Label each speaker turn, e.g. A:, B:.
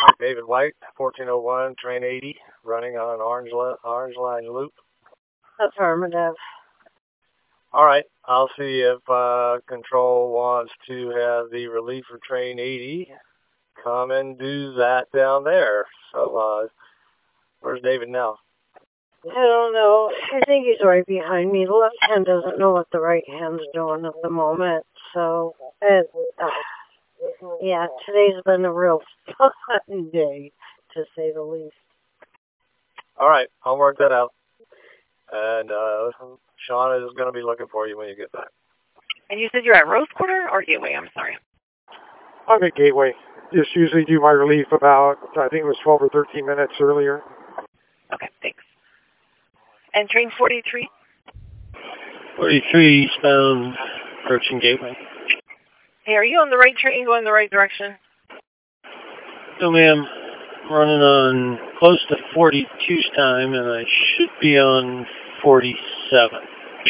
A: David White, 1401, train 80, running on Orange Line loop.
B: Affirmative.
A: All right, I'll see if Control wants to have the relief for train 80 come and do that down there. So, where's David now?
B: I don't know. I think he's right behind me. The left hand doesn't know what the right hand's doing at the moment. So, yeah, today's been a real fun day, to say the least.
A: All right, I'll work that out. And Sean is going to be looking for you when you get back.
C: And you said you're at Rose Quarter or Gateway? I'm sorry.
D: I'm at Gateway. Just usually do my relief about, I think it was 12 or 13 minutes earlier.
C: Okay, thanks. And train 43?
E: 43 eastbound, approaching Gateway.
C: Hey, are you on the right train going the right direction?
E: No, ma'am. I'm running on close to 42's time, and I should be on 47.